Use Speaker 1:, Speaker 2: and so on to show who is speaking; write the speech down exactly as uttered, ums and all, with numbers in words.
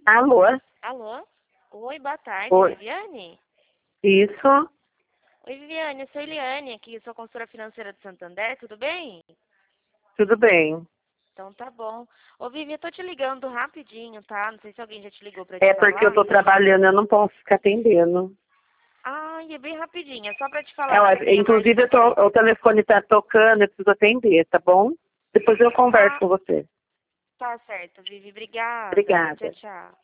Speaker 1: Alô?
Speaker 2: Alô? Oi, boa tarde,
Speaker 1: Oi.
Speaker 2: Viviane?
Speaker 1: Isso?
Speaker 2: Oi, Viviane, eu sou Eliane, aqui, sou consultora financeira do Santander, tudo bem?
Speaker 1: Tudo bem.
Speaker 2: Então tá bom. Ô, Vivi, eu tô te ligando rapidinho, tá? Não sei se alguém já te ligou pra te
Speaker 1: É porque eu
Speaker 2: falar.
Speaker 1: tô trabalhando, eu não posso ficar atendendo.
Speaker 2: Ai, é bem rapidinho, é só pra te falar que você
Speaker 1: É,
Speaker 2: ganha mais de
Speaker 1: inclusive, eu tô-
Speaker 2: cinquenta.
Speaker 1: o telefone tá tocando, eu preciso atender, tá bom? Depois eu converso
Speaker 2: Ah,
Speaker 1: com você.
Speaker 2: tá certo, Vivi, obrigada. Tchau,
Speaker 1: Obrigada.
Speaker 2: tchau.